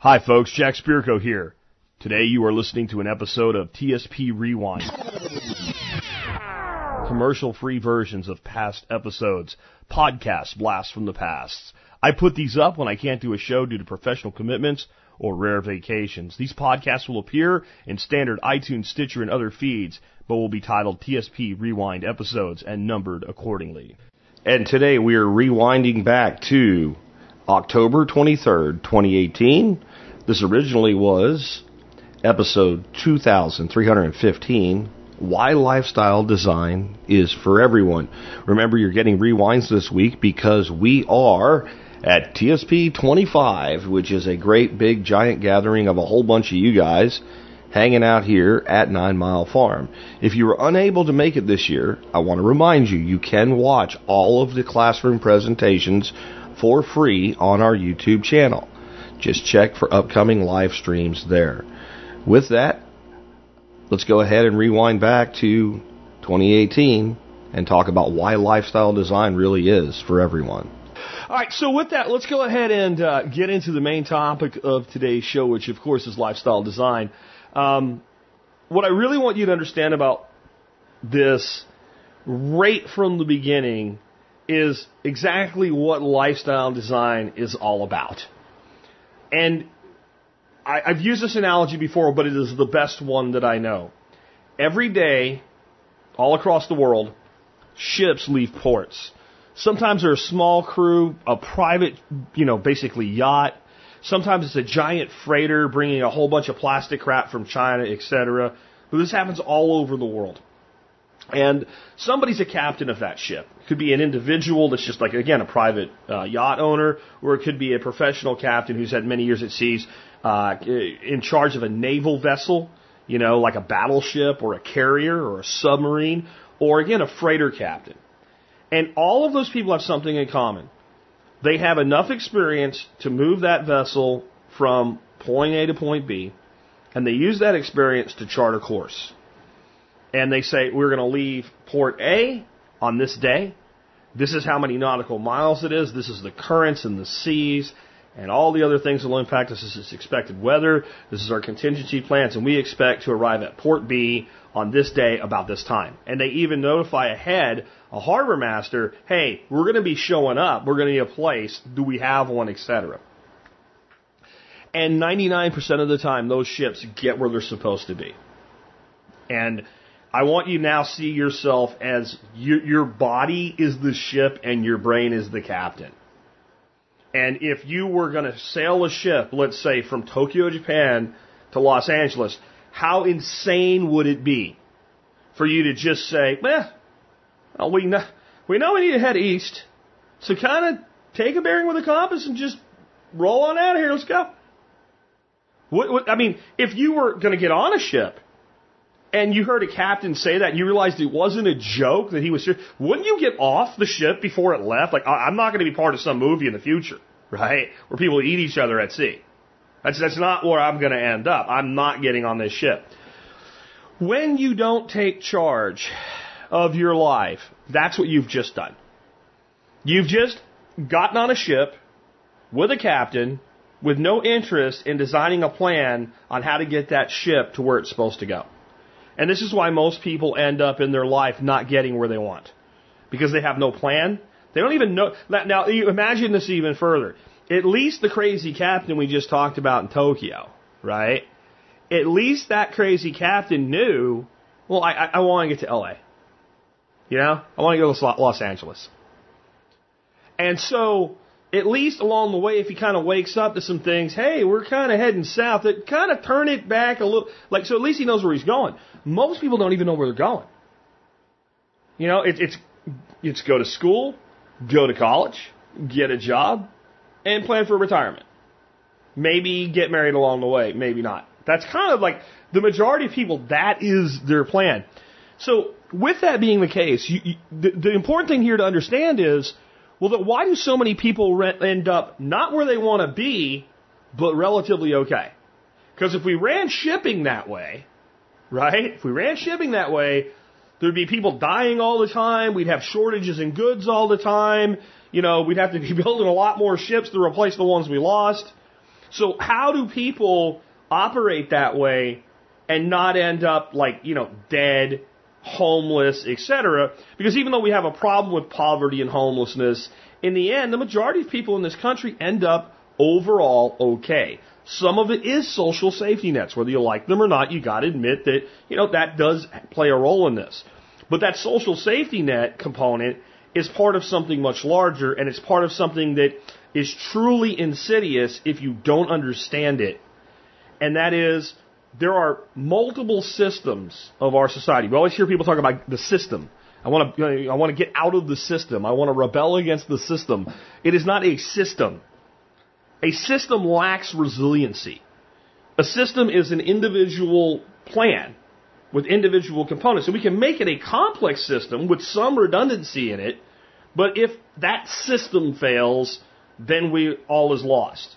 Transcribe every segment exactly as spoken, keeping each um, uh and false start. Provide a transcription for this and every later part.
Hi folks, Jack Spirko here. Today you are listening to an episode of T S P Rewind. Commercial-free versions of past episodes, podcast blasts from the past. I put these up when I can't do a show due to professional commitments or rare vacations. These podcasts will appear in standard iTunes, Stitcher, and other feeds, but will be titled T S P Rewind episodes and numbered accordingly. And today we are rewinding back to October twenty-third, twenty eighteen. This originally was episode two thousand three hundred fifteen, Why Lifestyle Design is for Everyone. Remember, you're getting rewinds this week because we are at T S P twenty-five, which is a great big giant gathering of a whole bunch of you guys hanging out here at Nine Mile Farm. If you were unable to make it this year, I want to remind you, you can watch all of the classroom presentations for free on our YouTube channel. Just check for upcoming live streams there. With that, let's go ahead and rewind back to twenty eighteen and talk about why lifestyle design really is for everyone. All right, so with that, let's go ahead and uh, get into the main topic of today's show, which, of course, is lifestyle design. Um, what I really want you to understand about this right from the beginning is exactly what lifestyle design is all about. And I, I've used this analogy before, but it is the best one that I know. Every day, all across the world, ships leave ports. Sometimes they're a small crew, a private, you know, basically yacht. Sometimes it's a giant freighter bringing a whole bunch of plastic crap from China, et cetera. But this happens all over the world. And somebody's a captain of that ship. It could be an individual that's just like, again, a private uh, yacht owner, or it could be a professional captain who's had many years at seas, uh, in charge of a naval vessel, you know, like a battleship or a carrier or a submarine, or again, a freighter captain. And all of those people have something in common. They have enough experience to move that vessel from point A to point B, and they use that experience to chart a course. And they say, we're going to leave port A on this day. This is how many nautical miles it is. This is the currents and the seas and all the other things that will impact us. This is expected weather. This is our contingency plans. And we expect to arrive at port B on this day about this time. And they even notify ahead a harbor master, hey, we're going to be showing up. We're going to need a place. Do we have one, et cetera. And ninety-nine percent of the time, those ships get where they're supposed to be. And I want you now see yourself as you, your body is the ship and your brain is the captain. And if you were going to sail a ship, let's say from Tokyo, Japan to Los Angeles, how insane would it be for you to just say, well, well we, know, we know we need to head east, so kind of take a bearing with a compass and just roll on out of here. Let's go. What, what, I mean, if you were going to get on a ship, and you heard a captain say that, and you realized it wasn't a joke, that he was serious, wouldn't you get off the ship before it left? Like, I'm not going to be part of some movie in the future, right, where people eat each other at sea. That's, that's not where I'm going to end up. I'm not getting on this ship. When you don't take charge of your life, that's what you've just done. You've just gotten on a ship with a captain with no interest in designing a plan on how to get that ship to where it's supposed to go. And this is why most people end up in their life not getting where they want. Because they have no plan. They don't even know. Now, you imagine this even further. At least the crazy captain we just talked about in Tokyo, right? At least that crazy captain knew, well, I, I, I want to get to L A. You know? I want to go to Los Angeles. And so, at least along the way, if he kind of wakes up to some things, hey, we're kind of heading south, it kind of turn it back a little. Like, so at least he knows where he's going. Most people don't even know where they're going. You know, it, it's it's go to school, go to college, get a job, and plan for retirement. Maybe get married along the way, maybe not. That's kind of like the majority of people, that is their plan. So with that being the case, you, you, the, the important thing here to understand is, well, then why do so many people end up not where they want to be, but relatively okay? Because if we ran shipping that way, right, if we ran shipping that way, there'd be people dying all the time, we'd have shortages in goods all the time, you know, we'd have to be building a lot more ships to replace the ones we lost. So how do people operate that way and not end up like, you know, dead, homeless, et cetera? Because even though we have a problem with poverty and homelessness, in the end, the majority of people in this country end up overall okay. Some of it is social safety nets. Whether you like them or not, you got to admit that, you know, that does play a role in this. But that social safety net component is part of something much larger, and it's part of something that is truly insidious if you don't understand it. And that is, there are multiple systems of our society. We always hear people talk about the system. I want to, I want to get out of the system. I want to rebel against the system. It is not a system. A system lacks resiliency. A system is an individual plan with individual components. So we can make it a complex system with some redundancy in it, but if that system fails, then we all is lost.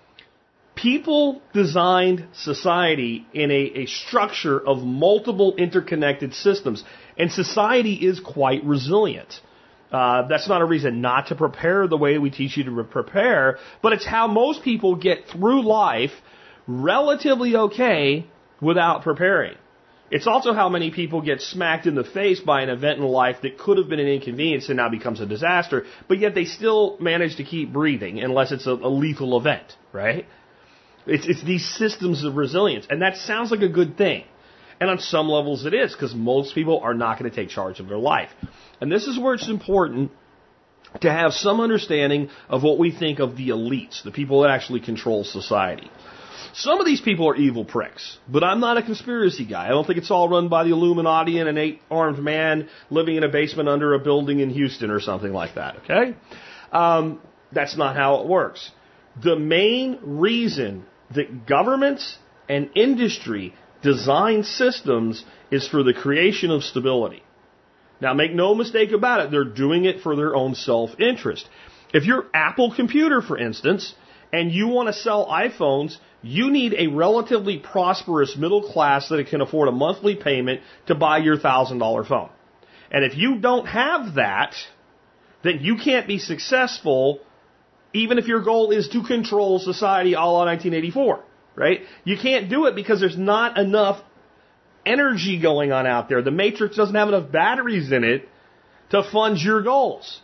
People designed society in a, a structure of multiple interconnected systems, and society is quite resilient. Uh, that's not a reason not to prepare the way we teach you to prepare, but it's how most people get through life relatively okay without preparing. It's also how many people get smacked in the face by an event in life that could have been an inconvenience and now becomes a disaster, but yet they still manage to keep breathing unless it's a, a lethal event, right? It's, it's these systems of resilience, and that sounds like a good thing. And on some levels it is, because most people are not going to take charge of their life. And this is where it's important to have some understanding of what we think of the elites, the people that actually control society. Some of these people are evil pricks, but I'm not a conspiracy guy. I don't think it's all run by the Illuminati and an eight-armed man living in a basement under a building in Houston or something like that, okay? Um, that's not how it works. The main reason that governments and industry design systems is for the creation of stability. Now, make no mistake about it, they're doing it for their own self-interest. If you're Apple Computer, for instance, and you want to sell iPhones, you need a relatively prosperous middle class that can afford a monthly payment to buy your one thousand dollars phone. And if you don't have that, then you can't be successful, even if your goal is to control society a la nineteen eighty-four, right? You can't do it because there's not enough energy going on out there. The matrix doesn't have enough batteries in it to fund your goals.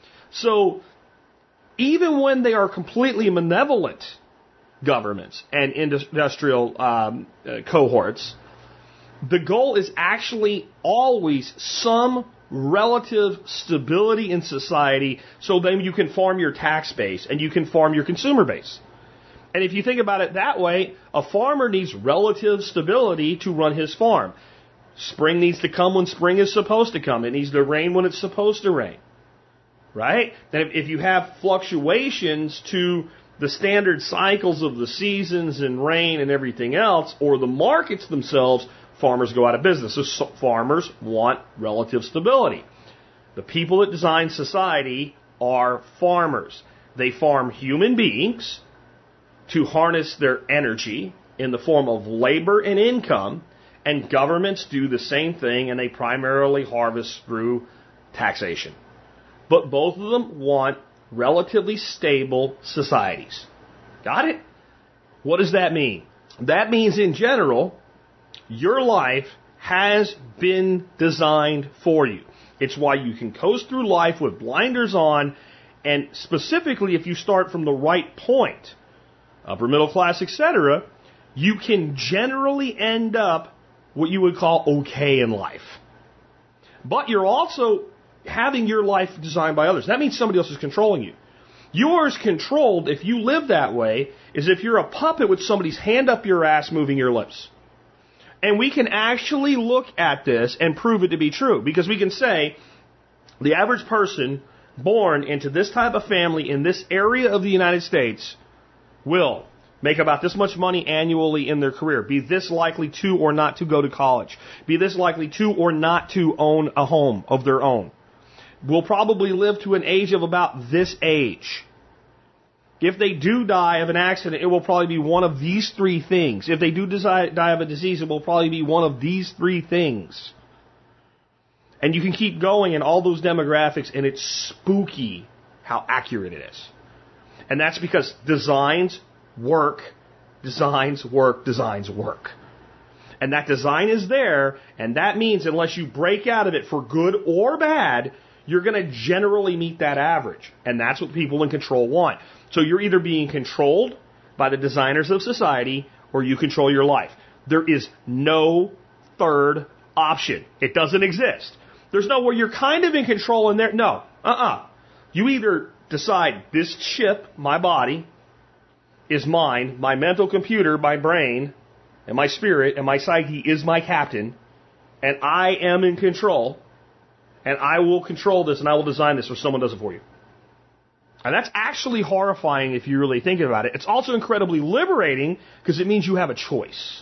So even when they are completely malevolent governments and industrial um, uh, cohorts, the goal is actually always some relative stability in society, so then you can farm your tax base and you can farm your consumer base. And if you think about it that way, a farmer needs relative stability to run his farm. Spring needs to come when spring is supposed to come. It needs to rain when it's supposed to rain. Right? Then if, if you have fluctuations to the standard cycles of the seasons and rain and everything else, or the markets themselves, farmers go out of business. So farmers want relative stability. The people that design society are farmers. They farm human beings to harness their energy in the form of labor and income, and governments do the same thing, and they primarily harvest through taxation. But both of them want relatively stable societies. Got it? What does that mean? That means, in general, your life has been designed for you. It's why you can coast through life with blinders on, and specifically if you start from the right point, upper middle class, et cetera, you can generally end up what you would call okay in life. But you're also having your life designed by others. That means somebody else is controlling you. Yours controlled, if you live that way, is if you're a puppet with somebody's hand up your ass moving your lips. And we can actually look at this and prove it to be true. Because we can say, the average person born into this type of family in this area of the United States will make about this much money annually in their career, be this likely to or not to go to college, be this likely to or not to own a home of their own, will probably live to an age of about this age. If they do die of an accident, it will probably be one of these three things. If they do die of a disease, it will probably be one of these three things. And you can keep going in all those demographics, and it's spooky how accurate it is. And that's because designs work designs work designs work. And that design is there, and that means unless you break out of it for good or bad, you're going to generally meet that average. And that's what people in control want. So you're either being controlled by the designers of society, or you control your life. There is no third option. It doesn't exist. There's no where you're kind of in control in there. No. Uh-uh. You either decide this chip, my body, is mine, my mental computer, my brain, and my spirit, and my psyche is my captain, and I am in control, and I will control this, and I will design this, or someone does it for you. And that's actually horrifying if you really think about it. It's also incredibly liberating because it means you have a choice.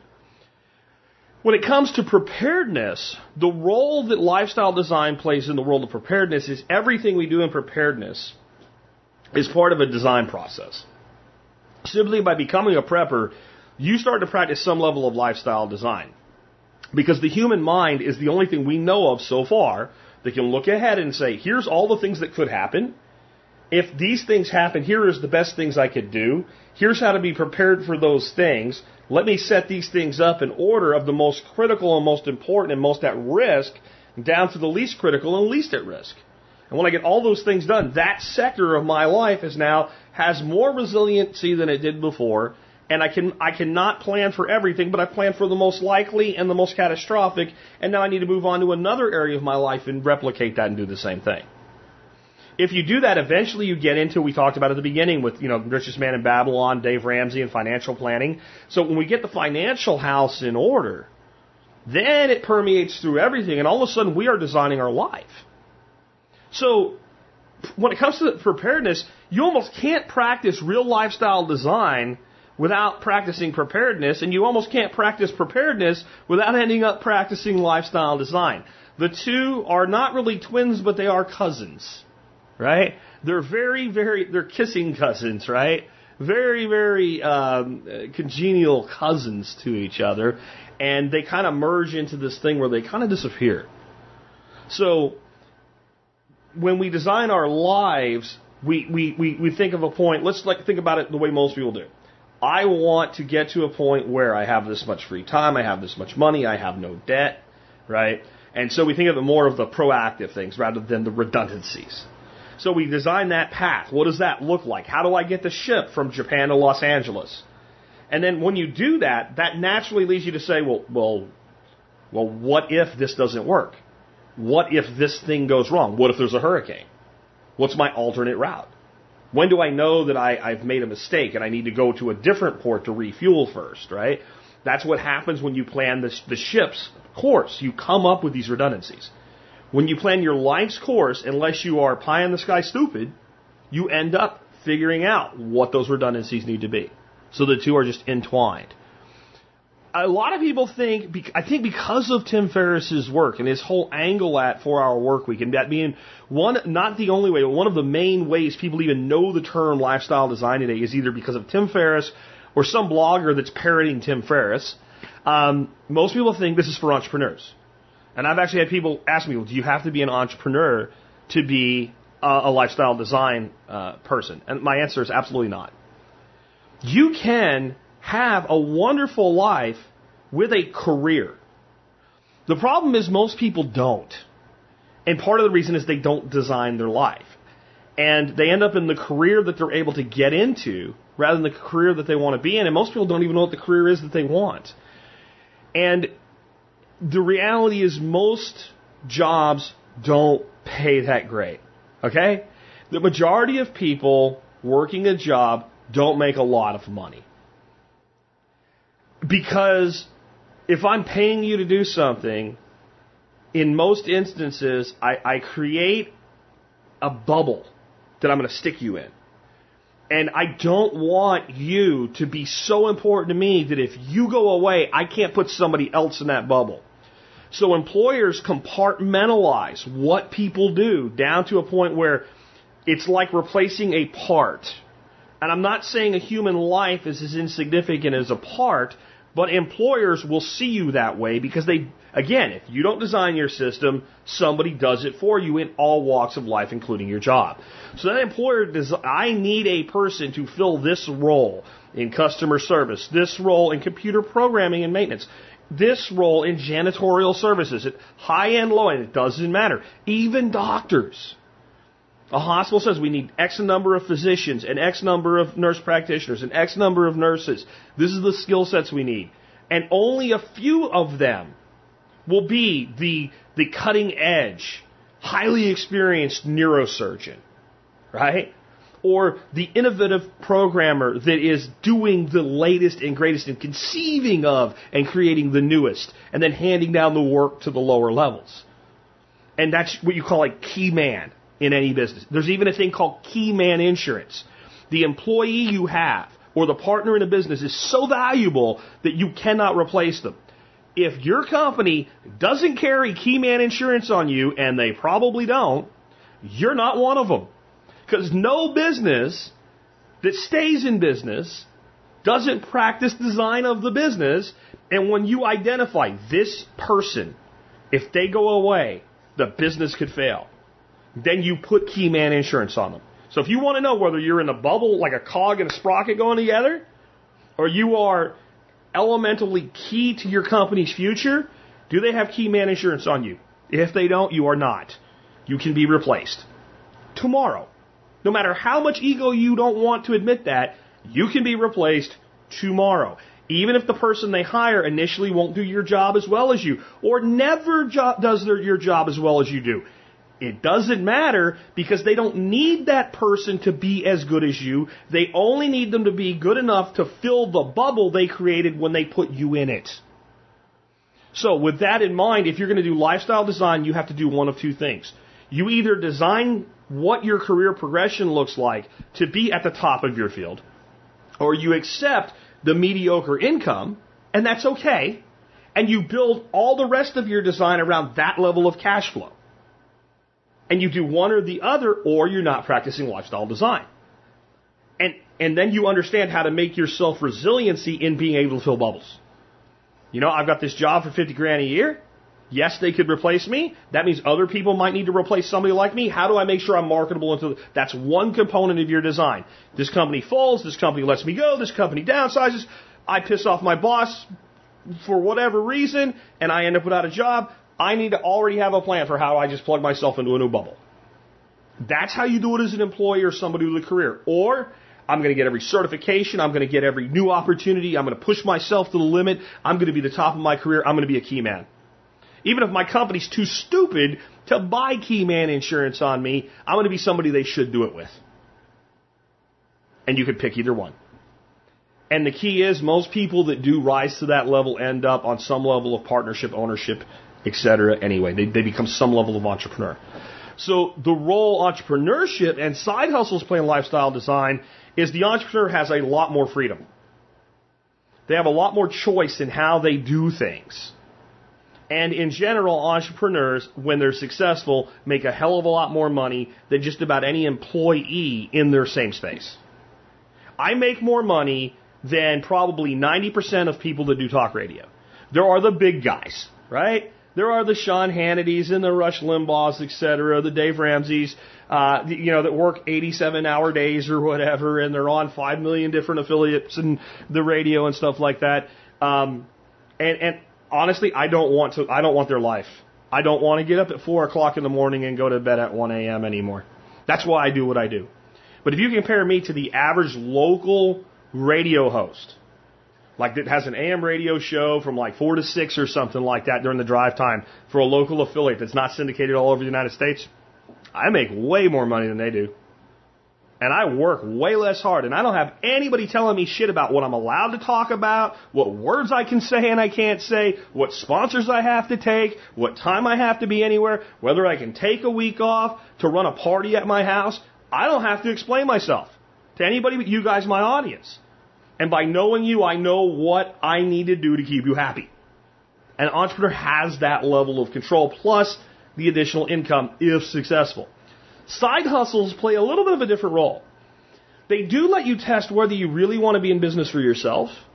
When it comes to preparedness, the role that lifestyle design plays in the world of preparedness is everything we do in preparedness is part of a design process. Simply by becoming a prepper, you start to practice some level of lifestyle design. Because the human mind is the only thing we know of so far that can look ahead and say, here's all the things that could happen. If these things happen, here is the best things I could do. Here's how to be prepared for those things. Let me set these things up in order of the most critical and most important and most at risk down to the least critical and least at risk. And when I get all those things done, that sector of my life is now has more resiliency than it did before. And I can I cannot plan for everything, but I plan for the most likely and the most catastrophic. And now I need to move on to another area of my life and replicate that and do the same thing. If you do that, eventually you get into, we talked about at the beginning with, you know, Richest Man in Babylon, Dave Ramsey, and financial planning. So when we get the financial house in order, then it permeates through everything, and all of a sudden we are designing our life. So when it comes to preparedness, you almost can't practice real lifestyle design without practicing preparedness, and you almost can't practice preparedness without ending up practicing lifestyle design. The two are not really twins, but they are cousins. Right? They're very, very, they're kissing cousins, right? Very, very um, congenial cousins to each other. And they kind of merge into this thing where they kind of disappear. So, when we design our lives, we, we, we, we think of a point, let's like think about it the way most people do. I want to get to a point where I have this much free time, I have this much money, I have no debt, right? And so we think of it more of the proactive things rather than the redundancies. So we design that path. What does that look like? How do I get the ship from Japan to Los Angeles? And then when you do that, that naturally leads you to say, well, well, well, what if this doesn't work? What if this thing goes wrong? What if there's a hurricane? What's my alternate route? When do I know that I, I've made a mistake and I need to go to a different port to refuel first, right? That's what happens when you plan the, the ship's course. You come up with these redundancies. When you plan your life's course, unless you are pie in the sky stupid, you end up figuring out what those redundancies need to be. So the two are just entwined. A lot of people think, I think because of Tim Ferriss's work and his whole angle at four-hour work week, and that being one, not the only way, but one of the main ways people even know the term lifestyle design today is either because of Tim Ferriss or some blogger that's parroting Tim Ferriss. Um, most people think this is for entrepreneurs. And I've actually had people ask me, well, do you have to be an entrepreneur to be a, a lifestyle design uh, person? And my answer is absolutely not. You can have a wonderful life with a career. The problem is most people don't. And part of the reason is they don't design their life. And they end up in the career that they're able to get into rather than the career that they want to be in. And most people don't even know what the career is that they want. And the reality is most jobs don't pay that great. Okay? The majority of people working a job don't make a lot of money. Because if I'm paying you to do something, in most instances, I, I create a bubble that I'm going to stick you in. And I don't want you to be so important to me that if you go away, I can't put somebody else in that bubble. So employers compartmentalize what people do down to a point where it's like replacing a part. And I'm not saying a human life is as insignificant as a part, But employers will see you that way because they, again, if you don't design your system, somebody does it for you in all walks of life, including your job. So that employer does, I need a person to fill this role in customer service, this role in computer programming and maintenance, this role in janitorial services, at high-end, low-end, it doesn't matter. Even doctors. A hospital says we need X number of physicians and X number of nurse practitioners and X number of nurses. This is the skill sets we need. And only a few of them will be the, the cutting edge, highly experienced neurosurgeon, right? Or the innovative programmer that is doing the latest and greatest and conceiving of and creating the newest and then handing down the work to the lower levels. And that's what you call a key man in any business. There's even a thing called key man insurance. The employee you have or the partner in a business is so valuable that you cannot replace them. If your company doesn't carry key man insurance on you, and they probably don't, you're not one of them. Because no business that stays in business doesn't practice design of the business. And when you identify this person, if they go away, the business could fail. Then you put key man insurance on them. So if you want to know whether you're in a bubble like a cog and a sprocket going together, or you are elementally key to your company's future, do they have key man insurance on you? If they don't, you are not. You can be replaced tomorrow. No matter how much ego you don't want to admit that, you can be replaced tomorrow. Even if the person they hire initially won't do your job as well as you, or never jo- does their, your job as well as you do. It doesn't matter because they don't need that person to be as good as you. They only need them to be good enough to fill the bubble they created when they put you in it. So with that in mind, if you're going to do lifestyle design, you have to do one of two things. You either design what your career progression looks like to be at the top of your field, or you accept the mediocre income, and that's okay, and you build all the rest of your design around that level of cash flow. And you do one or the other, or you're not practicing lifestyle design. And and then you understand how to make yourself resiliency in being able to fill bubbles. You know, I've got this job for fifty grand a year. Yes, they could replace me. That means other people might need to replace somebody like me. How do I make sure I'm marketable into the, that's one component of your design. This company falls, this company lets me go, this company downsizes, I piss off my boss for whatever reason, and I end up without a job. I need to already have a plan for how I just plug myself into a new bubble. That's how you do it as an employee or somebody with a career. Or, I'm going to get every certification, I'm going to get every new opportunity, I'm going to push myself to the limit, I'm going to be the top of my career, I'm going to be a key man. Even if my company's too stupid to buy key man insurance on me, I'm going to be somebody they should do it with. And you could pick either one. And the key is, most people that do rise to that level end up on some level of partnership, ownership, et cetera. Anyway, they, they become some level of entrepreneur. So the role entrepreneurship and side hustles play in lifestyle design is the entrepreneur has a lot more freedom. They have a lot more choice in how they do things. And in general, entrepreneurs, when they're successful, make a hell of a lot more money than just about any employee in their same space. I make more money than probably ninety percent of people that do talk radio. There are the big guys, right? There are the Sean Hannitys and the Rush Limbaughs, et cetera, the Dave Ramseys, uh, you know, that work eighty-seven hour days or whatever, and they're on five million different affiliates and the radio and stuff like that. Um, and, and honestly, I don't want to, I don't want their life. I don't want to get up at four o'clock in the morning and go to bed at one a.m. anymore. That's why I do what I do. But if you compare me to the average local radio host, like that has an A M radio show from like four to six or something like that during the drive time for a local affiliate that's not syndicated all over the United States, I make way more money than they do. And I work way less hard. And I don't have anybody telling me shit about what I'm allowed to talk about, what words I can say and I can't say, what sponsors I have to take, what time I have to be anywhere, whether I can take a week off to run a party at my house. I don't have to explain myself to anybody but you guys, my audience. And by knowing you, I know what I need to do to keep you happy. An entrepreneur has that level of control, plus the additional income if successful. Side hustles play a little bit of a different role. They do let you test whether you really want to be in business for yourself,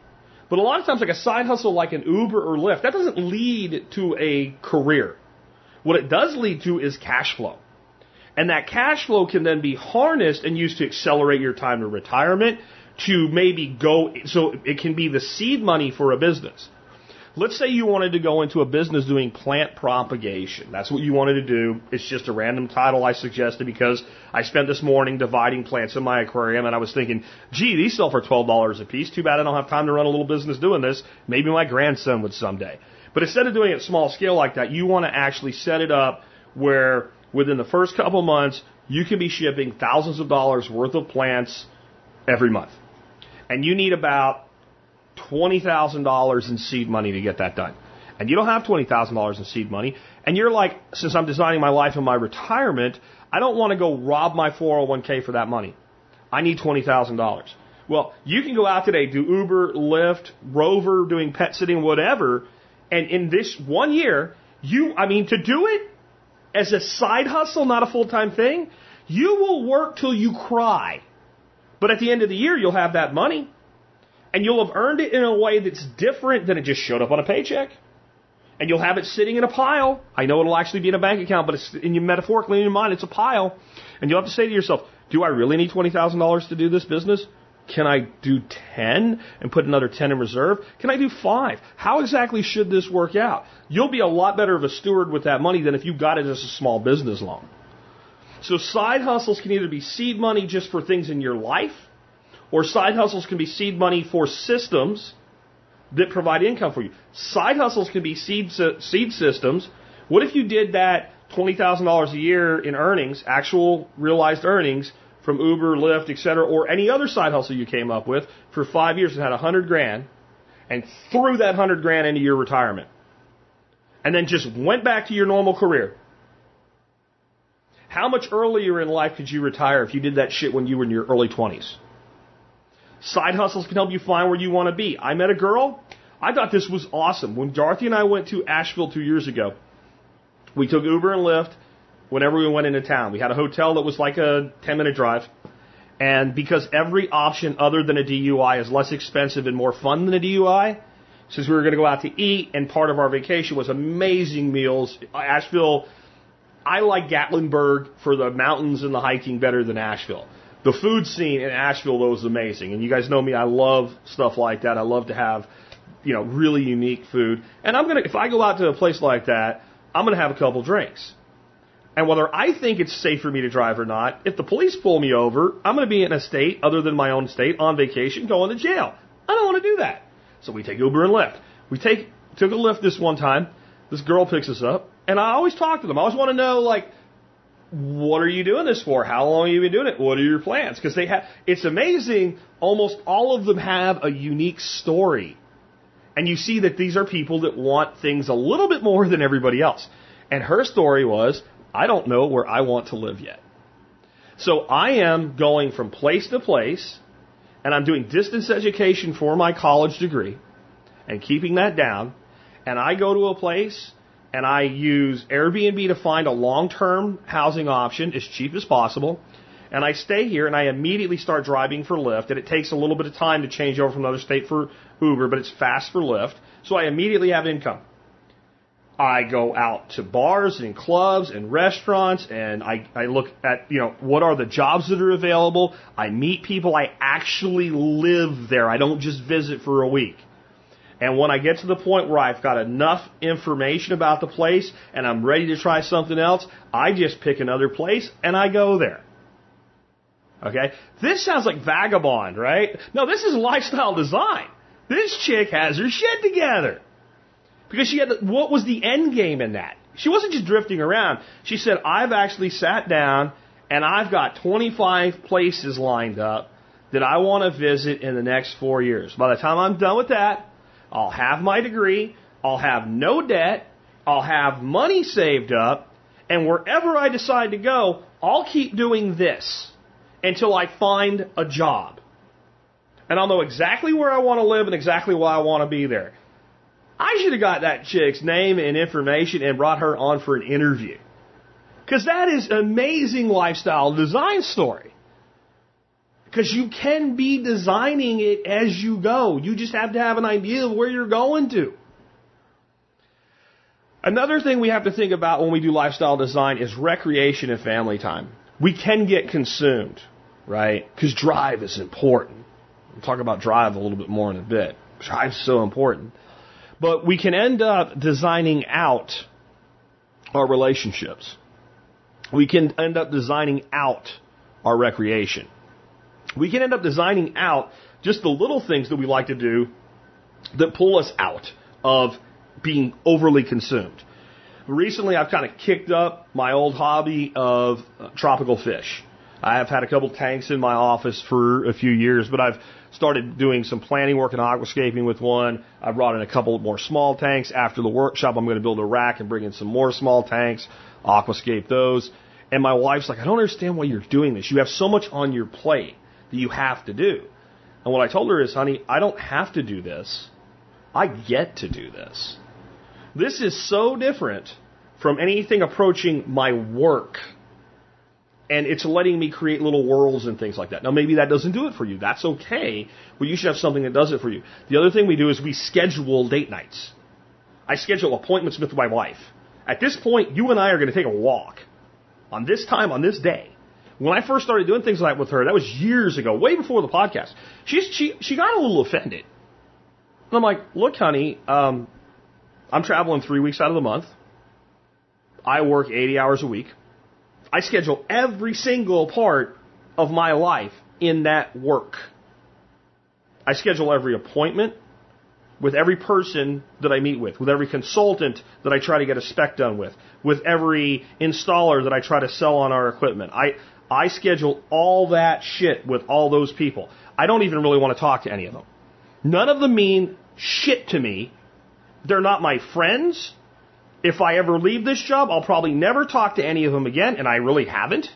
But a lot of times, like a side hustle like an Uber or Lyft, that doesn't lead to a career. What it does lead to is cash flow. And that cash flow can then be harnessed and used to accelerate your time to retirement, to maybe go, so it can be the seed money for a business. Let's say you wanted to go into a business doing plant propagation. That's what you wanted to do. It's just a random title I suggested because I spent this morning dividing plants in my aquarium, and I was thinking, gee, these sell for twelve dollars a piece. Too bad I don't have time to run a little business doing this. Maybe my grandson would someday. But instead of doing it small scale like that, you want to actually set it up where within the first couple months, you can be shipping thousands of dollars worth of plants every month. And you need about twenty thousand dollars in seed money to get that done. And you don't have twenty thousand dollars in seed money. And you're like, since I'm designing my life and my retirement, I don't want to go rob my four oh one k for that money. I need twenty thousand dollars. Well, you can go out today, do Uber, Lyft, Rover, doing pet sitting, whatever. And in this one year, you, I mean, to do it as a side hustle, not a full-time thing, you will work till you cry. But at the end of the year, you'll have that money. And you'll have earned it in a way that's different than it just showed up on a paycheck. And you'll have it sitting in a pile. I know it'll actually be in a bank account, but it's in your metaphorically in your mind, it's a pile. And you'll have to say to yourself, do I really need twenty thousand dollars to do this business? Can I do ten and put another ten in reserve? Can I do five? How exactly should this work out? You'll be a lot better of a steward with that money than if you got it as a small business loan. So side hustles can either be seed money just for things in your life, or side hustles can be seed money for systems that provide income for you. Side hustles can be seed seed systems. What if you did that twenty thousand dollars a year in earnings, actual realized earnings from Uber, Lyft, et cetera, or any other side hustle you came up with for five years and had a hundred grand, and threw that hundred grand into your retirement, and then just went back to your normal career? How much earlier in life could you retire if you did that shit when you were in your early twenties? Side hustles can help you find where you want to be. I met a girl. I thought this was awesome. When Dorothy and I went to Asheville two years ago, we took Uber and Lyft whenever we went into town. We had a hotel that was like a ten-minute drive. And because every option other than a D U I is less expensive and more fun than a D U I, since we were going to go out to eat, and part of our vacation was amazing meals. Asheville, I like Gatlinburg for the mountains and the hiking better than Asheville. The food scene in Asheville, though, is amazing. And you guys know me, I love stuff like that. I love to have, you know, really unique food. And I'm going to, if I go out to a place like that, I'm going to have a couple drinks. And whether I think it's safe for me to drive or not, if the police pull me over, I'm going to be in a state other than my own state on vacation going to jail. I don't want to do that. So we take Uber and Lyft. We take took a Lyft this one time. This girl picks us up. And I always talk to them. I always want to know, like, what are you doing this for? How long have you been doing it? What are your plans? Because they have, it's amazing. Almost all of them have a unique story. And you see that these are people that want things a little bit more than everybody else. And her story was, I don't know where I want to live yet. So I am going from place to place, and I'm doing distance education for my college degree and keeping that down. And I go to a place and I use Airbnb to find a long-term housing option as cheap as possible. And I stay here, and I immediately start driving for Lyft. And it takes a little bit of time to change over from another state for Uber, but it's fast for Lyft. So I immediately have income. I go out to bars and clubs and restaurants, and I, I look at, you know, what are the jobs that are available. I meet people. I actually live there. I don't just visit for a week. And when I get to the point where I've got enough information about the place and I'm ready to try something else, I just pick another place and I go there. Okay? This sounds like vagabond, right? No, this is lifestyle design. This chick has her shit together. Because she had, the, what was the end game in that? She wasn't just drifting around. She said, I've actually sat down and I've got twenty-five places lined up that I want to visit in the next four years. By the time I'm done with that, I'll have my degree, I'll have no debt, I'll have money saved up, and wherever I decide to go, I'll keep doing this until I find a job. And I'll know exactly where I want to live and exactly why I want to be there. I should have got that chick's name and information and brought her on for an interview. Because that is an amazing lifestyle design story. Because you can be designing it as you go. You just have to have an idea of where you're going to. Another thing we have to think about when we do lifestyle design is recreation and family time. We can get consumed, right? Because drive is important. We'll talk about drive a little bit more in a bit. Drive's so important. But we can end up designing out our relationships. We can end up designing out our recreation. We can end up designing out just the little things that we like to do that pull us out of being overly consumed. Recently, I've kind of kicked up my old hobby of uh, tropical fish. I have had a couple tanks in my office for a few years, but I've started doing some planning work and aquascaping with one. I brought in a couple more small tanks. After the workshop, I'm going to build a rack and bring in some more small tanks, aquascape those. And my wife's like, I don't understand why you're doing this. You have so much on your plate that you have to do. And what I told her is, honey, I don't have to do this. I get to do this. This is so different from anything approaching my work. And it's letting me create little worlds and things like that. Now, maybe that doesn't do it for you. That's okay. But you should have something that does it for you. The other thing we do is we schedule date nights. I schedule appointments with my wife. At this point, you and I are going to take a walk on this time, on this day. When I first started doing things like that with her, that was years ago, way before the podcast. She's, she she got a little offended. And I'm like, look, honey, um, I'm traveling three weeks out of the month. I work eighty hours a week. I schedule every single part of my life in that work. I schedule every appointment with every person that I meet with, with every consultant that I try to get a spec done with, with every installer that I try to sell on our equipment. I I schedule all that shit with all those people. I don't even really want to talk to any of them. None of them mean shit to me. They're not my friends. If I ever leave this job, I'll probably never talk to any of them again, and I really haven't.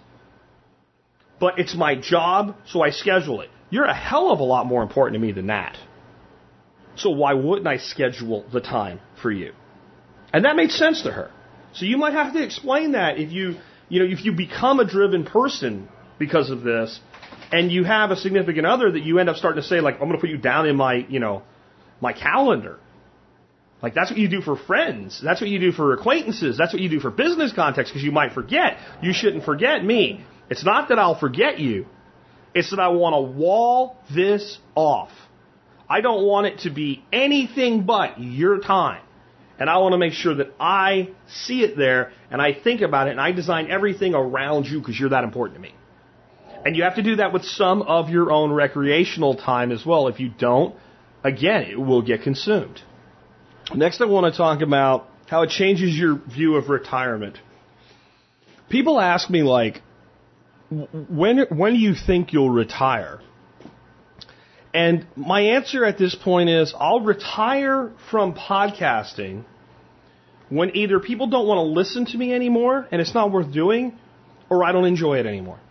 But it's my job, so I schedule it. You're a hell of a lot more important to me than that. So why wouldn't I schedule the time for you? And that made sense to her. So you might have to explain that if you, you know, if you become a driven person because of this, and you have a significant other that you end up starting to say, like, I'm going to put you down in my, you know, my calendar. Like, that's what you do for friends. That's what you do for acquaintances. That's what you do for business contacts, because you might forget. You shouldn't forget me. It's not that I'll forget you. It's that I want to wall this off. I don't want it to be anything but your time. And I want to make sure that I see it there, and I think about it, and I design everything around you because you're that important to me. And you have to do that with some of your own recreational time as well. If you don't, again, it will get consumed. Next, I want to talk about how it changes your view of retirement. People ask me, like, when when do you think you'll retire? And my answer at this point is, I'll retire from podcasting when either people don't want to listen to me anymore and it's not worth doing, or I don't enjoy it anymore.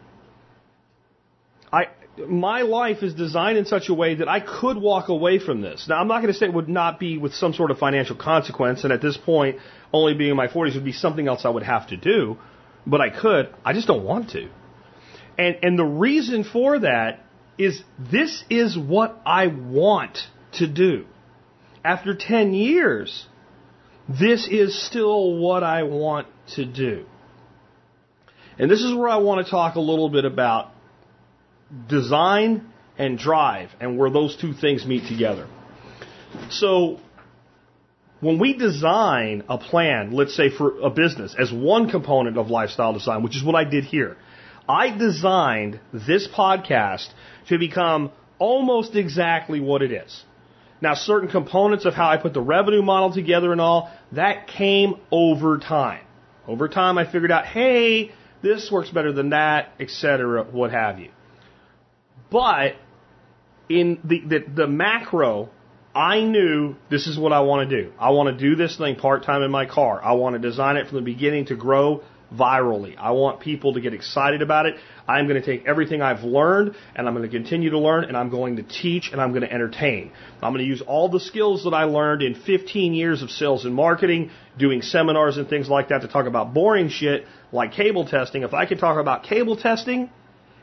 I My life is designed in such a way that I could walk away from this. Now, I'm not going to say it would not be with some sort of financial consequence, and at this point, only being in my forties would be something else I would have to do, but I could. I just don't want to. And and the reason for that is this is what I want to do. After ten years, this is still what I want to do. And this is where I want to talk a little bit about design and drive, and where those two things meet together. So, when we design a plan, let's say for a business, as one component of lifestyle design, which is what I did here, I designed this podcast to become almost exactly what it is. Now, certain components of how I put the revenue model together and all, that came over time. Over time, I figured out, hey, this works better than that, et cetera, what have you. But in the, the, the macro, I knew this is what I want to do. I want to do this thing part-time in my car. I want to design it from the beginning to grow virally. I want people to get excited about it. I'm going to take everything I've learned, and I'm going to continue to learn, and I'm going to teach, and I'm going to entertain. I'm going to use all the skills that I learned in fifteen years of sales and marketing, doing seminars and things like that to talk about boring shit like cable testing. If I could talk about cable testing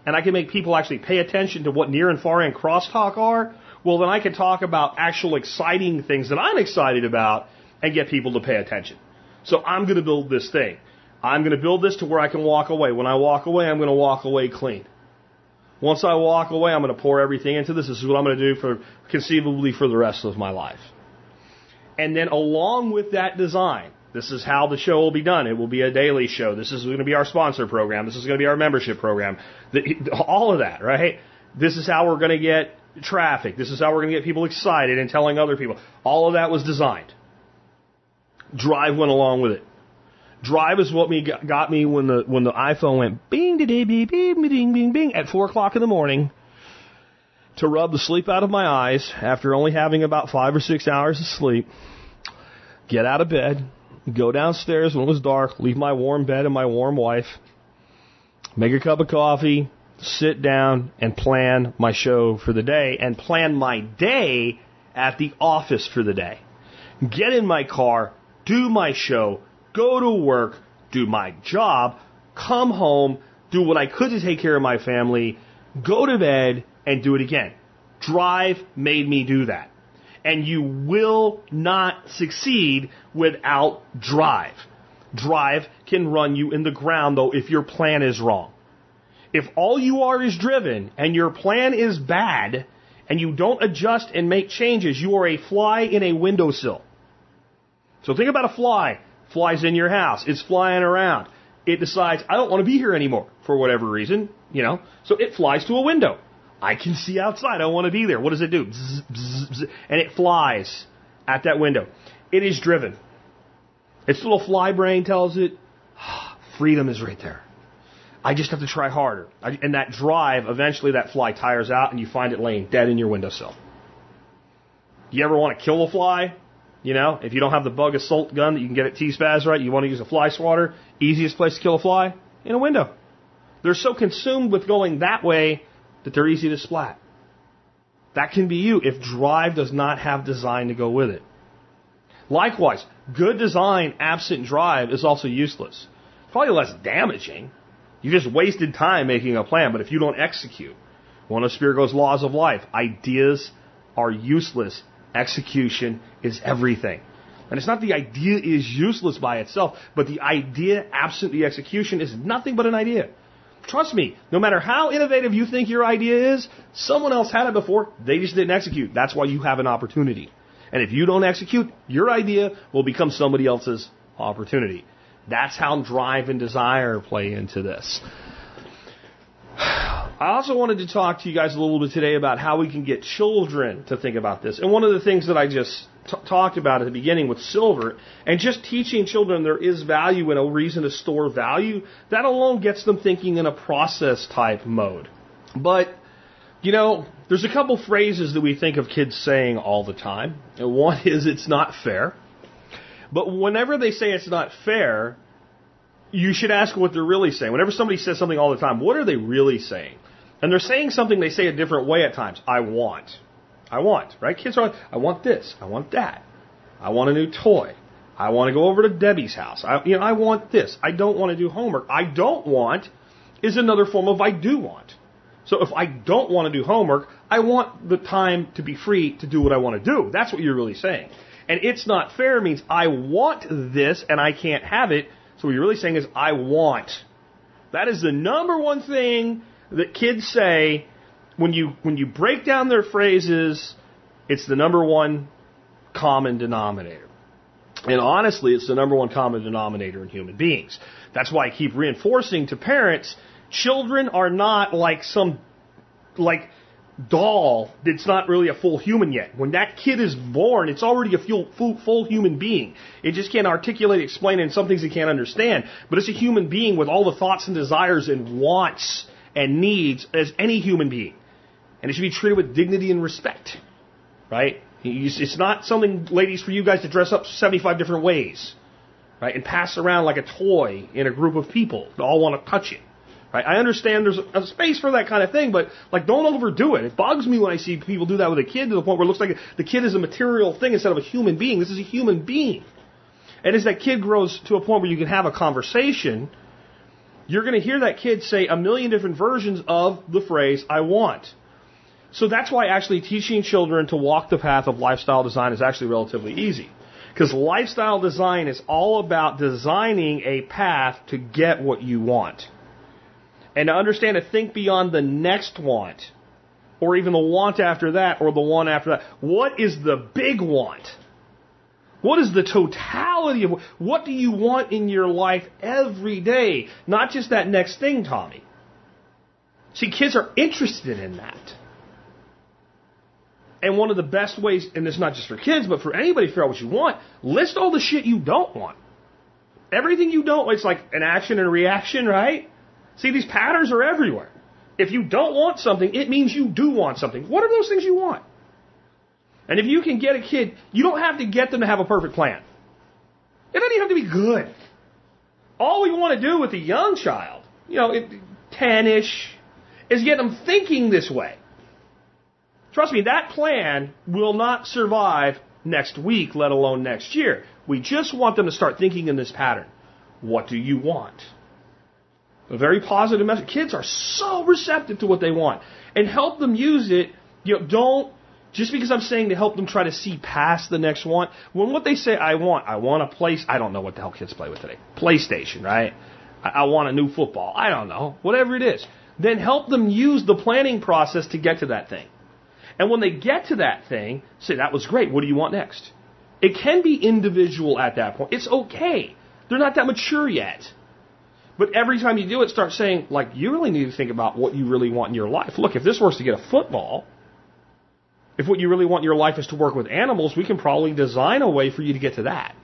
and I can make people actually pay attention to what near and far end crosstalk are, well, then I can talk about actual exciting things that I'm excited about and get people to pay attention. So I'm going to build this thing. I'm going to build this to where I can walk away. When I walk away, I'm going to walk away clean. Once I walk away, I'm going to pour everything into this. This is what I'm going to do for conceivably for the rest of my life. And then along with that design, this is how the show will be done. It will be a daily show. This is going to be our sponsor program. This is going to be our membership program. The, all of that, right? This is how we're going to get traffic. This is how we're going to get people excited and telling other people. All of that was designed. Drive went along with it. Drive is what me got me when the when the iPhone went bing da bing bing bing bing bing at four o'clock in the morning to rub the sleep out of my eyes after only having about five or six hours of sleep. Get out of bed, go downstairs when it was dark, leave my warm bed and my warm wife, make a cup of coffee, sit down and plan my show for the day and plan my day at the office for the day. Get in my car, do my show, go to work, do my job, come home, do what I could to take care of my family, go to bed, and do it again. Drive made me do that. And you will not succeed without drive. Drive can run you in the ground, though, if your plan is wrong. If all you are is driven and your plan is bad and you don't adjust and make changes, you are a fly in a windowsill. So think about a fly. Fly's in your house. It's flying around. It decides, I don't want to be here anymore for whatever reason, you know. So it flies to a window. I can see outside. I don't want to be there. What does it do? Bzz, bzz, bzz, and it flies at that window. It is driven. Its little fly brain tells it, freedom is right there. I just have to try harder. I, and that drive, eventually that fly tires out and you find it laying dead in your windowsill. You ever want to kill a fly? You know, if you don't have the bug assault gun that you can get at T-Spaz, right? You want to use a fly swatter. Easiest place to kill a fly? In a window. They're so consumed with going that way that they're easy to splat. That can be you if drive does not have design to go with it. Likewise, good design absent drive is also useless. Probably less damaging. You just wasted time making a plan, but if you don't execute, one of Spirgo's laws of life, ideas are useless. Execution is everything. And it's not the idea is useless by itself, but the idea absent the execution is nothing but an idea. Trust me, no matter how innovative you think your idea is, someone else had it before, they just didn't execute. That's why you have an opportunity. And if you don't execute, your idea will become somebody else's opportunity. That's how drive and desire play into this. I also wanted to talk to you guys a little bit today about how we can get children to think about this. And one of the things that I just t- talked about at the beginning with silver, and just teaching children there is value and a reason to store value, that alone gets them thinking in a process type mode. But, you know, there's a couple phrases that we think of kids saying all the time. And one is, it's not fair. But whenever they say it's not fair, you should ask what they're really saying. Whenever somebody says something all the time, what are they really saying? And they're saying something they say a different way at times. I want. I want, right? Kids are like, I want this. I want that. I want a new toy. I want to go over to Debbie's house. I, you know, I want this. I don't want to do homework. I don't want is another form of I do want. So if I don't want to do homework, I want the time to be free to do what I want to do. That's what you're really saying. And it's not fair means I want this and I can't have it. So what you're really saying is I want. That is the number one thing that kids say when you when you break down their phrases. It's the number one common denominator. And honestly, it's the number one common denominator in human beings. That's why I keep reinforcing to parents, children are not like some like doll that's not really a full human yet. When that kid is born, it's already a full, full, full human being. It just can't articulate, explain, and some things it can't understand. But it's a human being with all the thoughts and desires and wants and needs as any human being. And it should be treated with dignity and respect. Right? It's not something, ladies, for you guys to dress up seventy-five different ways. Right? And pass around like a toy in a group of people that all want to touch it. Right? I understand there's a space for that kind of thing, but like don't overdo it. It bugs me when I see people do that with a kid to the point where it looks like the kid is a material thing instead of a human being. This is a human being. And as that kid grows to a point where you can have a conversation, you're going to hear that kid say a million different versions of the phrase, I want. So that's why actually teaching children to walk the path of lifestyle design is actually relatively easy. Because lifestyle design is all about designing a path to get what you want. And to understand to think beyond the next want, or even the want after that, or the one after that. What is the big want? What is the totality of, what do you want in your life every day? Not just that next thing, Tommy. See, kids are interested in that. And one of the best ways, and it's not just for kids, but for anybody to figure out what you want, list all the shit you don't want. Everything you don't, it's like an action and a reaction, right? See, these patterns are everywhere. If you don't want something, it means you do want something. What are those things you want? And if you can get a kid, you don't have to get them to have a perfect plan. It doesn't even have to be good. All we want to do with a young child, you know, ten-ish, is get them thinking this way. Trust me, that plan will not survive next week, let alone next year. We just want them to start thinking in this pattern. What do you want? A very positive message. Kids are so receptive to what they want. And help them use it. You know, don't, just because I'm saying to help them try to see past the next one. When what they say, I want, I want a place, I don't know what the hell kids play with today. PlayStation, right? I, I want a new football. I don't know. Whatever it is. Then help them use the planning process to get to that thing. And when they get to that thing, say, that was great. What do you want next? It can be individual at that point. It's okay. They're not that mature yet. But every time you do it, start saying, like, you really need to think about what you really want in your life. Look, if this works to get a football, if what you really want in your life is to work with animals, we can probably design a way for you to get to that.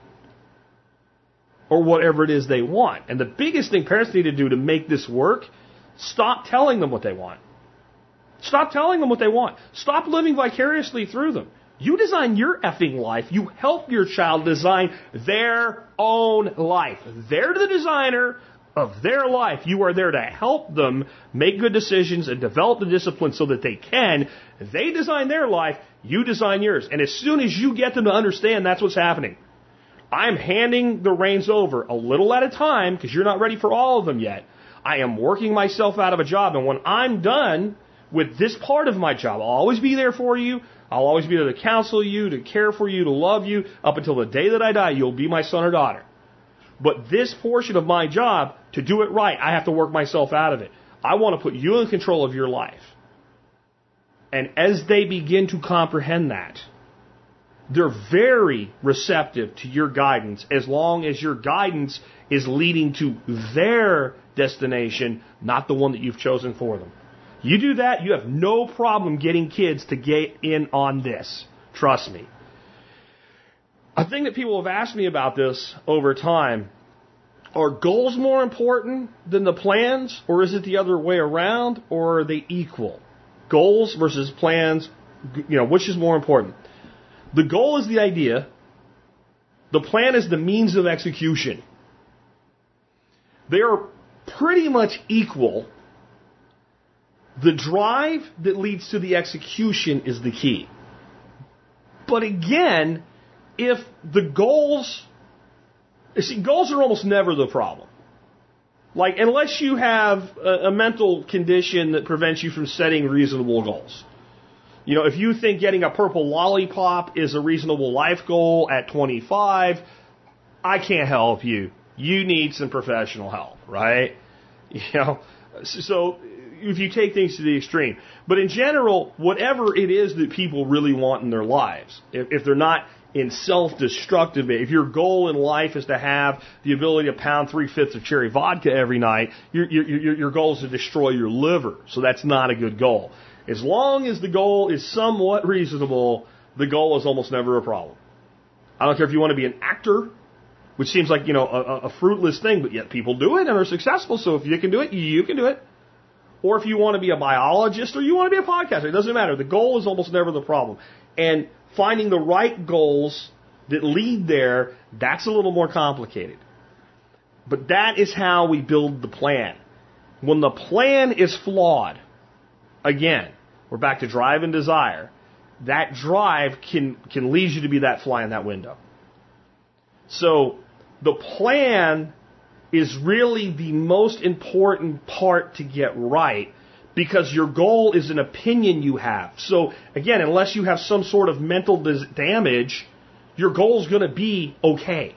Or whatever it is they want. And the biggest thing parents need to do to make this work, stop telling them what they want. Stop telling them what they want. Stop living vicariously through them. You design your effing life. You help your child design their own life. They're the designer of their life. You are there to help them make good decisions and develop the discipline so that they can. They design their life. You design yours. And as soon as you get them to understand that's what's happening, I'm handing the reins over a little at a time because you're not ready for all of them yet. I am working myself out of a job. And when I'm done with this part of my job, I'll always be there for you. I'll always be there to counsel you, to care for you, to love you. Up until the day that I die, you'll be my son or daughter. But this portion of my job, to do it right, I have to work myself out of it. I want to put you in control of your life. And as they begin to comprehend that, they're very receptive to your guidance as long as your guidance is leading to their destination, not the one that you've chosen for them. You do that, you have no problem getting kids to get in on this. Trust me. A thing that people have asked me about this over time, are goals more important than the plans, or is it the other way around, or are they equal? Goals versus plans, you know, which is more important? The goal is the idea. The plan is the means of execution. They are pretty much equal. The drive that leads to the execution is the key. But again, if the goals, you see, goals are almost never the problem. Like, unless you have a, a mental condition that prevents you from setting reasonable goals. You know, if you think getting a purple lollipop is a reasonable life goal at twenty-five, I can't help you. You need some professional help, right? You know, so if you take things to the extreme. But in general, whatever it is that people really want in their lives, if, if they're not in self-destructive, if your goal in life is to have the ability to pound three-fifths of cherry vodka every night, your, your, your goal is to destroy your liver. So that's not a good goal. As long as the goal is somewhat reasonable, the goal is almost never a problem. I don't care if you want to be an actor, which seems like, you know, a, a fruitless thing, but yet people do it and are successful. So if you can do it, you can do it. Or if you want to be a biologist or you want to be a podcaster, it doesn't matter. The goal is almost never the problem. And finding the right goals that lead there, that's a little more complicated. But that is how we build the plan. When the plan is flawed, again, we're back to drive and desire. That drive can, can lead you to be that fly in that window. So the plan is really the most important part to get right, because your goal is an opinion you have. So, again, unless you have some sort of mental dis- damage, your goal is going to be okay.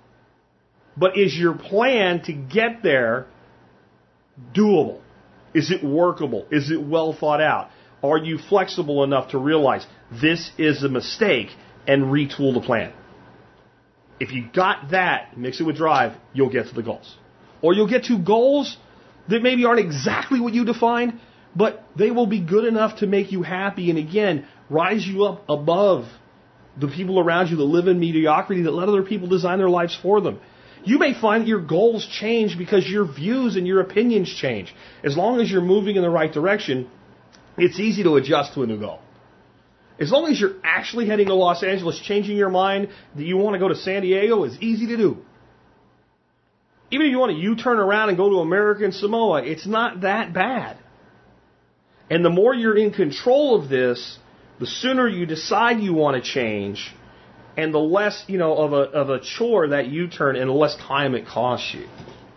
But is your plan to get there doable? Is it workable? Is it well thought out? Are you flexible enough to realize this is a mistake and retool the plan? If you got that, mix it with drive, you'll get to the goals. Or you'll get to goals that maybe aren't exactly what you defined, but they will be good enough to make you happy and, again, rise you up above the people around you that live in mediocrity, that let other people design their lives for them. You may find that your goals change because your views and your opinions change. As long as you're moving in the right direction, it's easy to adjust to a new goal. As long as you're actually heading to Los Angeles, changing your mind that you want to go to San Diego is easy to do. Even if you want to U-turn around and go to American Samoa, it's not that bad. And the more you're in control of this, the sooner you decide you want to change, and the less, you know, of a of a chore that U-turn and the less time it costs you.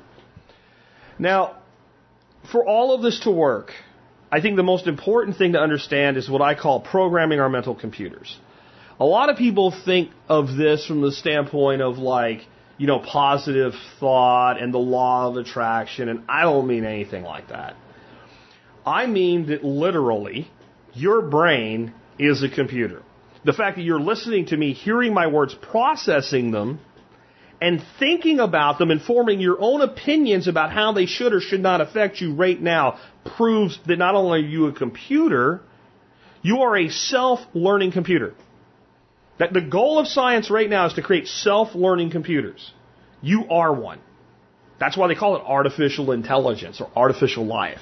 Now, for all of this to work, I think the most important thing to understand is what I call programming our mental computers. A lot of people think of this from the standpoint of, like, you know, positive thought and the law of attraction, and I don't mean anything like that. I mean that literally, your brain is a computer. The fact that you're listening to me, hearing my words, processing them, and thinking about them and forming your own opinions about how they should or should not affect you right now proves that not only are you a computer, you are a self-learning computer. That the goal of science right now is to create self-learning computers. You are one. That's why they call it artificial intelligence or artificial life.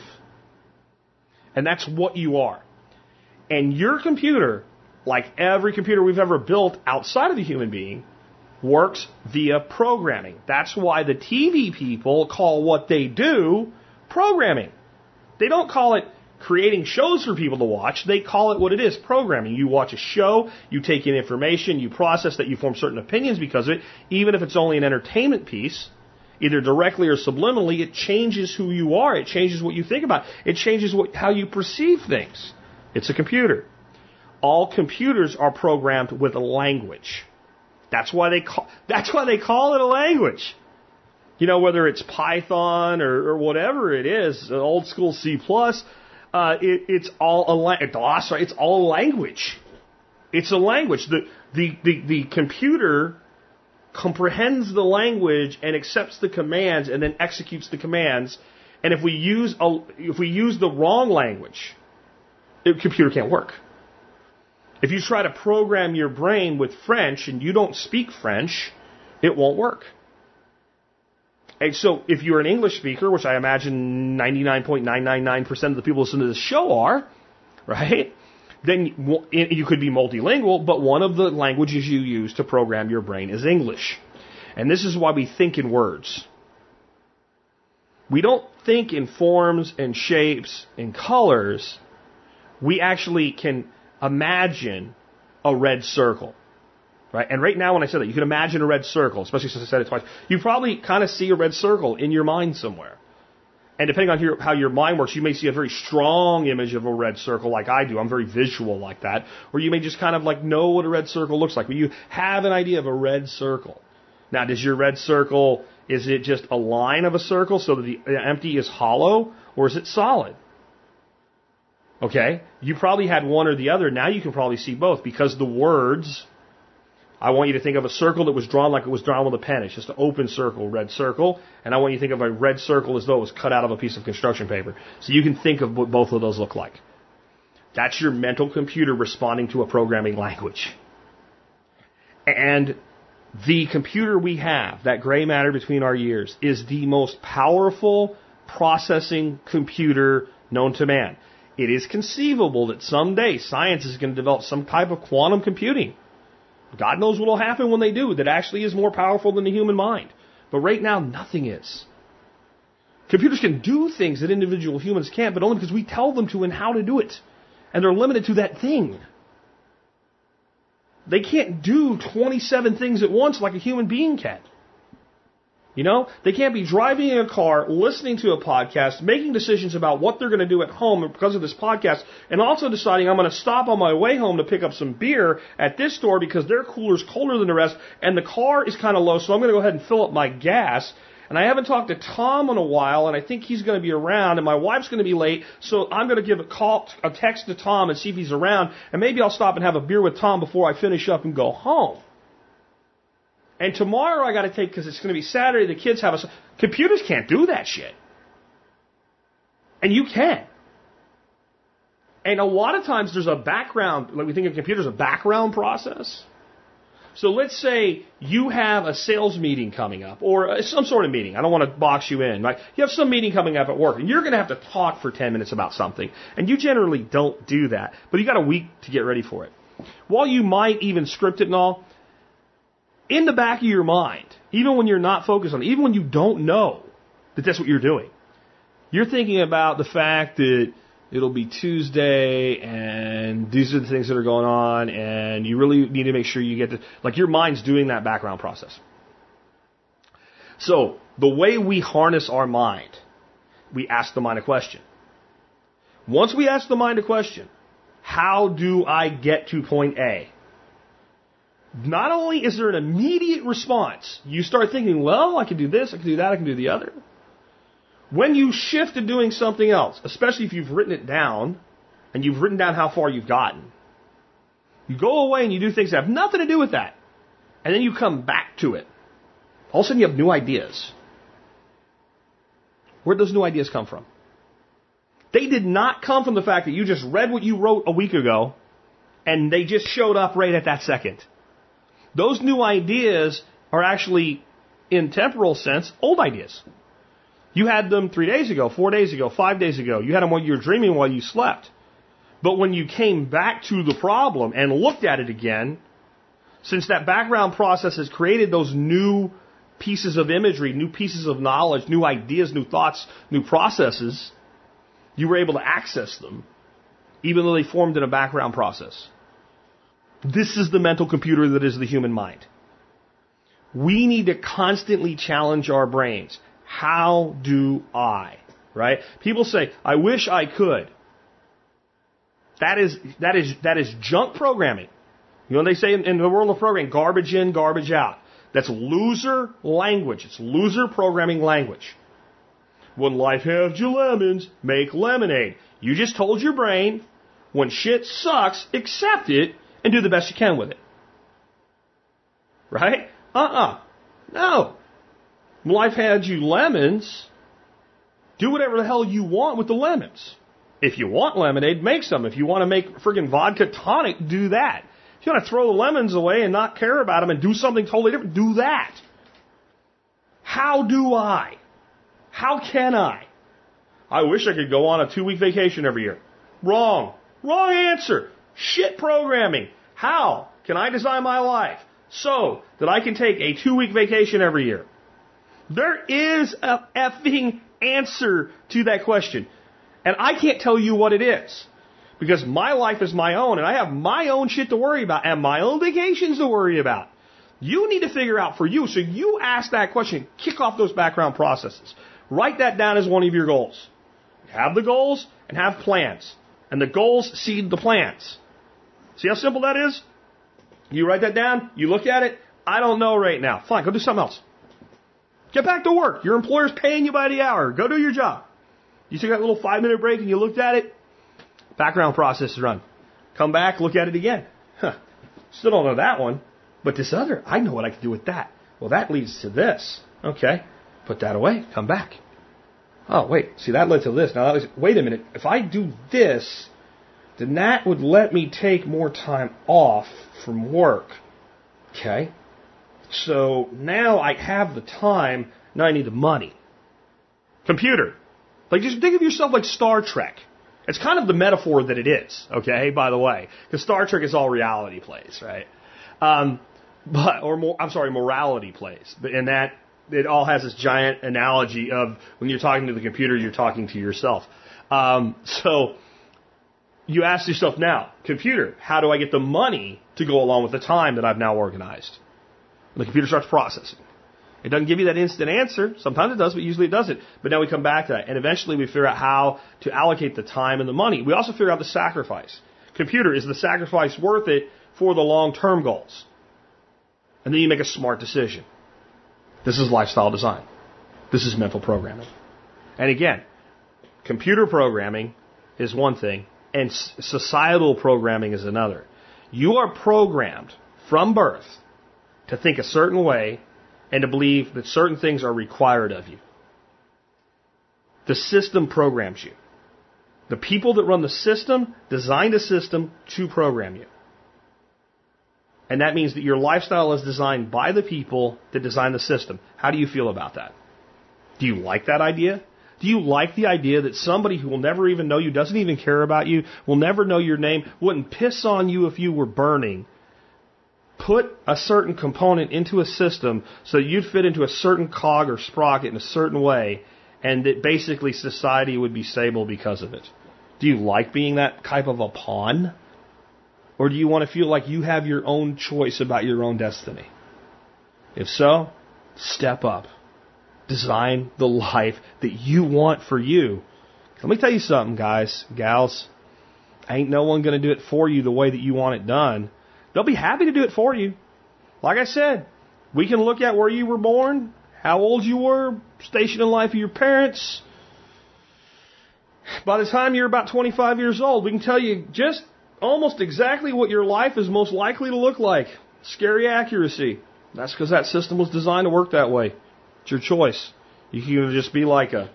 And that's what you are. And your computer, like every computer we've ever built outside of the human being, works via programming. That's why the T V people call what they do programming. They don't call it creating shows for people to watch. They call it what it is, programming. You watch a show, you take in information, you process that, you form certain opinions because of it. Even if it's only an entertainment piece, either directly or subliminally, it changes who you are. It changes what you think about. It changes what, how you perceive things. It's a computer. All computers are programmed with a language. That's why they call, that's why they call it a language. You know, whether it's Python or, or whatever it is, old school C plus, uh, it, it's all a language. DOS, right? It's all a language. It's a language. The, the, the, the computer comprehends the language and accepts the commands and then executes the commands. And if we use a, if we use the wrong language, the computer can't work. If you try to program your brain with French and you don't speak French, it won't work. And so if you're an English speaker, which I imagine ninety-nine point nine nine nine percent of the people listening to this show are, right? Then you could be multilingual, but one of the languages you use to program your brain is English. And this is why we think in words. We don't think in forms and shapes and colors. We actually can imagine a red circle. Right? And right now when I said that, you can imagine a red circle, especially since I said it twice. You probably kind of see a red circle in your mind somewhere. And depending on your, how your mind works, you may see a very strong image of a red circle like I do. I'm very visual like that. Or you may just kind of like know what a red circle looks like. But you have an idea of a red circle. Now, does your red circle, is it just a line of a circle so that the empty is hollow? Or is it solid? Okay? You probably had one or the other. Now you can probably see both because the words, I want you to think of a circle that was drawn like it was drawn with a pen. It's just an open circle, red circle. And I want you to think of a red circle as though it was cut out of a piece of construction paper. So you can think of what both of those look like. That's your mental computer responding to a programming language. And the computer we have, that gray matter between our ears, is the most powerful processing computer known to man. It is conceivable that someday science is going to develop some type of quantum computing. God knows what will happen when they do. That actually is more powerful than the human mind. But right now, nothing is. Computers can do things that individual humans can't, but only because we tell them to and how to do it. And they're limited to that thing. They can't do twenty-seven things at once like a human being can. You know, they can't be driving in a car, listening to a podcast, making decisions about what they're going to do at home because of this podcast, and also deciding I'm going to stop on my way home to pick up some beer at this store because their cooler's colder than the rest, and the car is kind of low, so I'm going to go ahead and fill up my gas. And I haven't talked to Tom in a while, and I think he's going to be around, and my wife's going to be late, so I'm going to give a call, a text to Tom and see if he's around, and maybe I'll stop and have a beer with Tom before I finish up and go home. And tomorrow I got to take, because it's going to be Saturday, the kids have a... Computers can't do that shit. And you can. And a lot of times there's a background, like we think of computers, a background process. So let's say you have a sales meeting coming up, or some sort of meeting. I don't want to box you in, right? You have some meeting coming up at work, and you're going to have to talk for ten minutes about something. And you generally don't do that, but you got a week to get ready for it. While you might even script it and all, in the back of your mind, even when you're not focused on it, even when you don't know that that's what you're doing, you're thinking about the fact that it'll be Tuesday and these are the things that are going on and you really need to make sure you get to, like your mind's doing that background process. So the way we harness our mind, we ask the mind a question. Once we ask the mind a question, how do I get to point A? Not only is there an immediate response, you start thinking, well, I can do this, I can do that, I can do the other. When you shift to doing something else, especially if you've written it down, and you've written down how far you've gotten, you go away and you do things that have nothing to do with that, and then you come back to it. All of a sudden you have new ideas. Where'd those new ideas come from? They did not come from the fact that you just read what you wrote a week ago, and they just showed up right at that second. Those new ideas are actually, in temporal sense, old ideas. You had them three days ago, four days ago, five days ago. You had them while you were dreaming, while you slept. But when you came back to the problem and looked at it again, since that background process has created those new pieces of imagery, new pieces of knowledge, new ideas, new thoughts, new processes, you were able to access them, even though they formed in a background process. This is the mental computer that is the human mind. We need to constantly challenge our brains. How do I? Right? People say, I wish I could. That is, that is, that is junk programming. You know what they say in, in the world of programming? Garbage in, garbage out. That's loser language. It's loser programming language. When life has you lemons, make lemonade. You just told your brain, when shit sucks, accept it and do the best you can with it. Right? Uh-uh. No. When life had you lemons, do whatever the hell you want with the lemons. If you want lemonade, make some. If you want to make friggin' vodka tonic, do that. If you want to throw the lemons away and not care about them and do something totally different, do that. How do I? How can I? I wish I could go on a two-week vacation every year. Wrong. Wrong answer. Shit programming. How can I design my life so that I can take a two-week vacation every year? There is a effing answer to that question. And I can't tell you what it is. Because my life is my own, and I have my own shit to worry about, and my own vacations to worry about. You need to figure out for you. So you ask that question, kick off those background processes. Write that down as one of your goals. Have the goals and have plans. And the goals seed the plans. See how simple that is? You write that down, you look at it, I don't know right now. Fine, go do something else. Get back to work. Your employer's paying you by the hour. Go do your job. You took that little five-minute break and you looked at it, background process is run. Come back, look at it again. Huh. Still don't know that one, but this other, I know what I can do with that. Well, that leads to this. Okay, put that away, come back. Oh, wait, see, that led to this. Now, that was, wait a minute, if I do this, then that would let me take more time off from work. Okay, so now I have the time, now I need the money. Computer. Like, just think of yourself like Star Trek. It's kind of the metaphor that it is, okay, by the way. Because Star Trek is all reality plays, right? Um, but, or, more, I'm sorry, morality plays. But in that, it all has this giant analogy of when you're talking to the computer, you're talking to yourself. Um, so, you ask yourself now, computer, how do I get the money to go along with the time that I've now organized? And the computer starts processing. It doesn't give you that instant answer. Sometimes it does, but usually it doesn't. But now we come back to that. And eventually we figure out how to allocate the time and the money. We also figure out the sacrifice. Computer, is the sacrifice worth it for the long-term goals? And then you make a smart decision. This is lifestyle design. This is mental programming. And again, computer programming is one thing, and societal programming is another. You are programmed from birth to think a certain way and to believe that certain things are required of you. The system programs you. The people that run the system designed a system to program you. And that means that your lifestyle is designed by the people that design the system. How do you feel about that? Do you like that idea? Do you like the idea that somebody who will never even know you, doesn't even care about you, will never know your name, wouldn't piss on you if you were burning, put a certain component into a system so that you'd fit into a certain cog or sprocket in a certain way, and that basically society would be stable because of it? Do you like being that type of a pawn? Or do you want to feel like you have your own choice about your own destiny? If so, step up. Design the life that you want for you. Let me tell you something, guys, gals. Ain't no one going to do it for you the way that you want it done. They'll be happy to do it for you. Like I said, we can look at where you were born, how old you were, station in life of your parents. By the time you're about twenty-five years old, we can tell you just almost exactly what your life is most likely to look like. Scary accuracy. That's because that system was designed to work that way. It's your choice. You can either just be like a,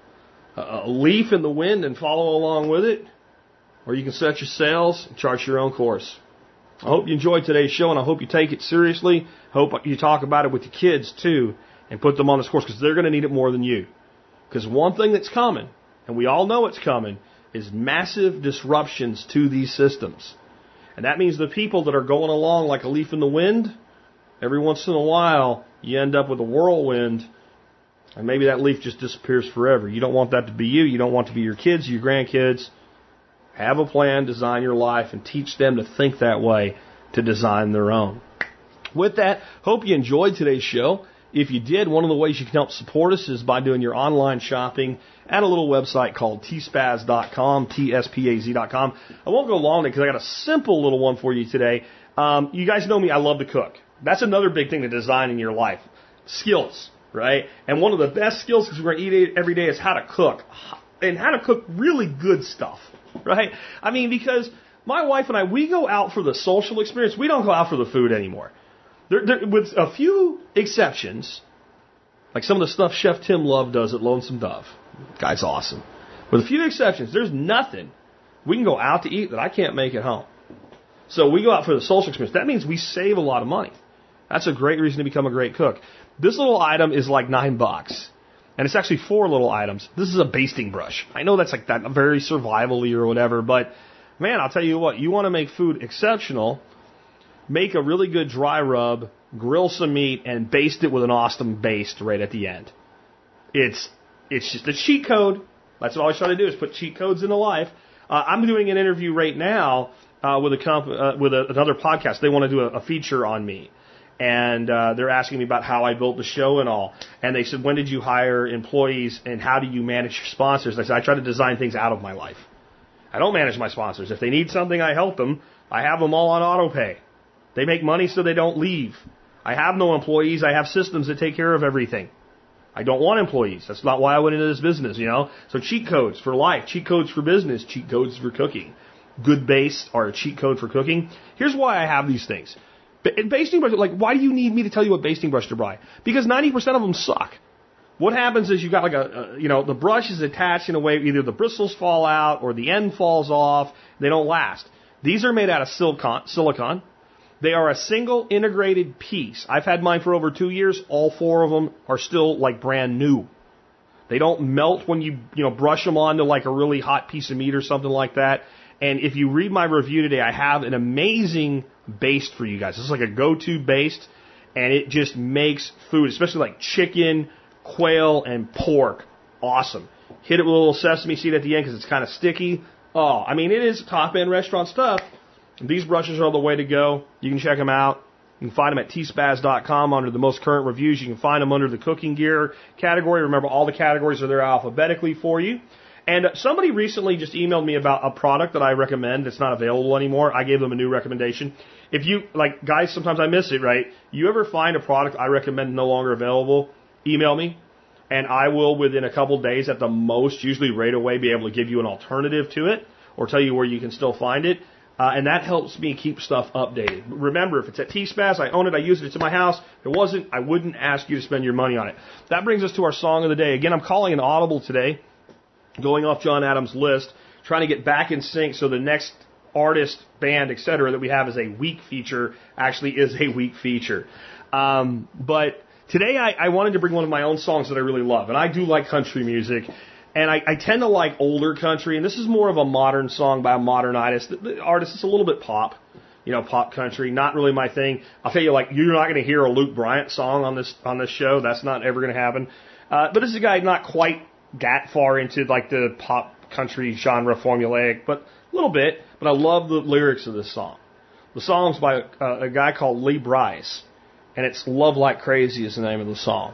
a leaf in the wind and follow along with it, or you can set your sails and chart your own course. I hope you enjoyed today's show, and I hope you take it seriously. I hope you talk about it with your kids, too, and put them on this course, because they're going to need it more than you. Because one thing that's coming, and we all know it's coming, is massive disruptions to these systems. And that means the people that are going along like a leaf in the wind, every once in a while, you end up with a whirlwind, and maybe that leaf just disappears forever. You don't want that to be you. You don't want it to be your kids, your grandkids. Have a plan, design your life, and teach them to think that way, to design their own. With that, hope you enjoyed today's show. If you did, one of the ways you can help support us is by doing your online shopping at a little website called T spaz dot com, T S P A Z dot com. I won't go long because I got a simple little one for you today. Um, you guys know me, I love to cook. That's another big thing to design in your life. Skills, right? And one of the best skills, because we're going to eat it every day, is how to cook. And how to cook really good stuff, right? I mean, because my wife and I, we go out for the social experience. We don't go out for the food anymore. There, there, with a few exceptions, like some of the stuff Chef Tim Love does at Lonesome Dove. Guy's awesome. With a few exceptions, there's nothing we can go out to eat that I can't make at home. So we go out for the social experience. That means we save a lot of money. That's a great reason to become a great cook. This little item is like nine bucks. And it's actually four little items. This is a basting brush. I know that's like that very survival-y or whatever, but man, I'll tell you what, you want to make food exceptional, make a really good dry rub, grill some meat, and baste it with an awesome baste right at the end. It's it's just a cheat code. That's what I always try to do, is put cheat codes into life. Uh, I'm doing an interview right now uh, with a comp- uh, with a, another podcast. They want to do a, a feature on me. And uh, they're asking me about how I built the show and all. And they said, when did you hire employees and how do you manage your sponsors? I said, I try to design things out of my life. I don't manage my sponsors. If they need something, I help them. I have them all on auto pay. They make money so they don't leave. I have no employees. I have systems that take care of everything. I don't want employees. That's not why I went into this business, you know. So cheat codes for life, cheat codes for business, cheat codes for cooking. Good base are a cheat code for cooking. Here's why I have these things. Basting brush, like, why do you need me to tell you what basting brush to buy? Because ninety percent of them suck. What happens is you've got like a, a, you know, the brush is attached in a way, either the bristles fall out or the end falls off. They don't last. These are made out of silicon. silicon. They are a single integrated piece. I've had mine for over two years. All four of them are still like brand new. They don't melt when you, you know, brush them onto like a really hot piece of meat or something like that. And if you read my review today, I have an amazing baste for you guys. This is like a go-to baste, and it just makes food, especially like chicken, quail, and pork, awesome. Hit it with a little sesame seed at the end because it's kind of sticky. Oh, I mean, it is top-end restaurant stuff. These brushes are the way to go. You can check them out. You can find them at t spaz dot com under the most current reviews. You can find them under the cooking gear category. Remember, all the categories are there alphabetically for you. And somebody recently just emailed me about a product that I recommend that's not available anymore. I gave them a new recommendation. If you, like, guys, sometimes I miss it, right? You ever find a product I recommend no longer available, email me, and I will, within a couple days at the most, usually right away, be able to give you an alternative to it or tell you where you can still find it. Uh, and that helps me keep stuff updated. Remember, if it's at T Spaz, I own it, I use it, it's in my house. If it wasn't, I wouldn't ask you to spend your money on it. That brings us to our song of the day. Again, I'm calling an audible today, going off John Adams' list, trying to get back in sync so the next artist, band, et cetera that we have as a week feature actually is a week feature. Um, but today I, I wanted to bring one of my own songs that I really love. And I do like country music. And I, I tend to like older country. And this is more of a modern song by a modern artist. The, the artist is a little bit pop. You know, pop country, not really my thing. I'll tell you, like, you're not going to hear a Luke Bryant song on this on this show. That's not ever going to happen. Uh, but this is a guy not quite that far into, like, the pop country genre formulaic, but a little bit. But I love the lyrics of this song. The song's by uh, a guy called Lee Brice, and it's Love Like Crazy is the name of the song.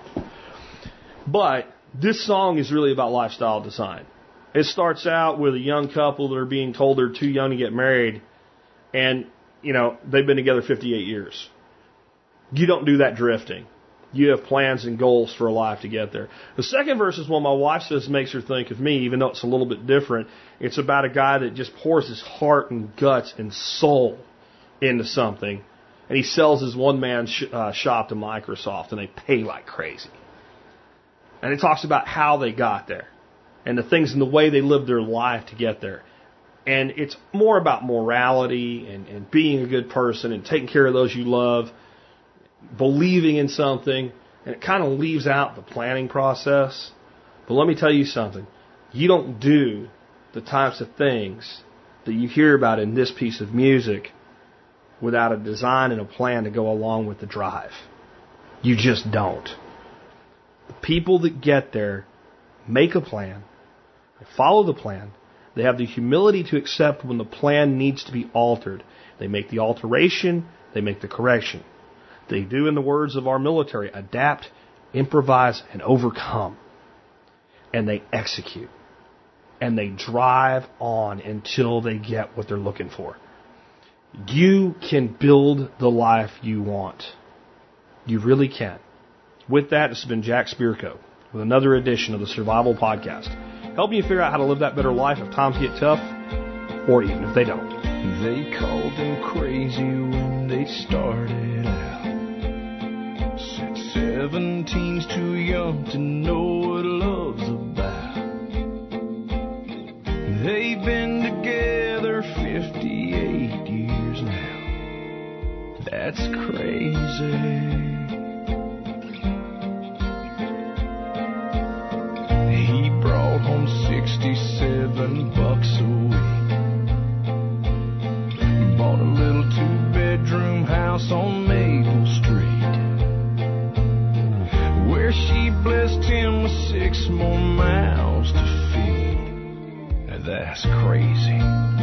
But this song is really about lifestyle design. It starts out with a young couple that are being told they're too young to get married, and, you know, they've been together fifty-eight years. You don't do that drifting. You have plans and goals for a life to get there. The second verse is one my wife says makes her think of me, even though it's a little bit different. It's about a guy that just pours his heart and guts and soul into something, and he sells his one-man sh- uh, shop to Microsoft, and they pay like crazy. And it talks about how they got there and the things and the way they lived their life to get there. And it's more about morality and, and being a good person and taking care of those you love, believing in something, and it kind of leaves out the planning process. But let me tell you something. You don't do the types of things that you hear about in this piece of music without a design and a plan to go along with the drive. You just don't. The people that get there make a plan, they follow the plan, they have the humility to accept when the plan needs to be altered. They make the alteration, they make the correction. They do, in the words of our military, adapt, improvise, and overcome. And they execute. And they drive on until they get what they're looking for. You can build the life you want. You really can. With that, this has been Jack Spirko with another edition of the Survival Podcast, helping you figure out how to live that better life if times get tough, or even if they don't. They called them crazy when they started out. Said seventeen's too young to know what love's about. They've been together fifty-eight years now. That's crazy. He brought home sixty-seven bucks a week. Bought a little two-bedroom house on Maple Street, where she blessed him with six more mouths to feed. Now that's crazy.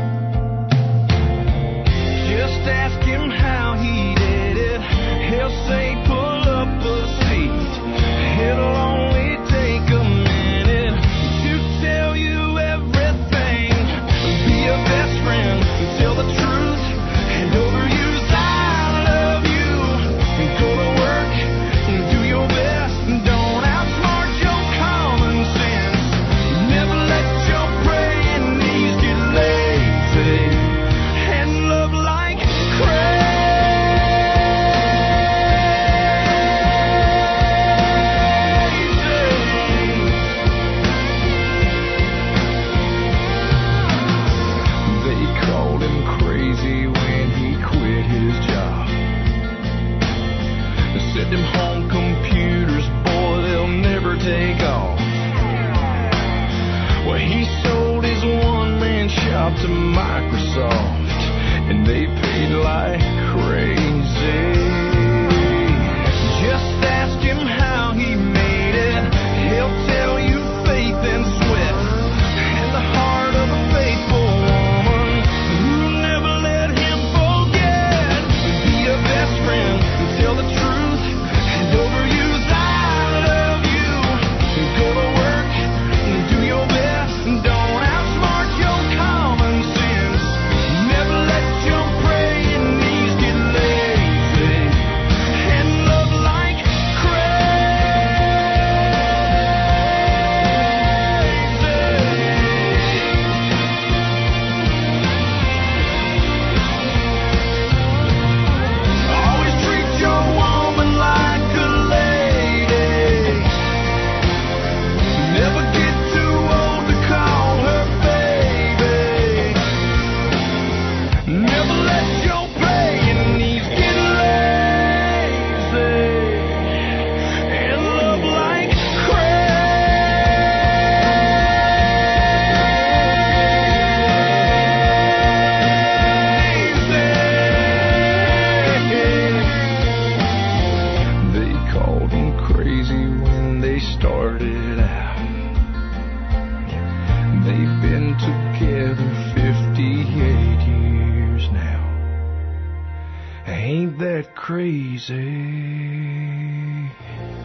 Just ask him how he did it. He'll say pull up a seat. It'll only take a minute to tell you everything. Be a best friend, tell the truth, and overuse I love you. Go to work and do your best, and don't outsmart your common sense. Never let your praying knees get lazy, and love like crazy. They called him crazy when he quit his job. They said them home computers, boy, they'll never take off. Well, he sold his one-man shop to Microsoft, and they paid like crazy. Just ask him how he made it. He'll tell you faith and sweat, and the heart of a faithful woman who never let him forget. Be a best friend, Ain't that crazy?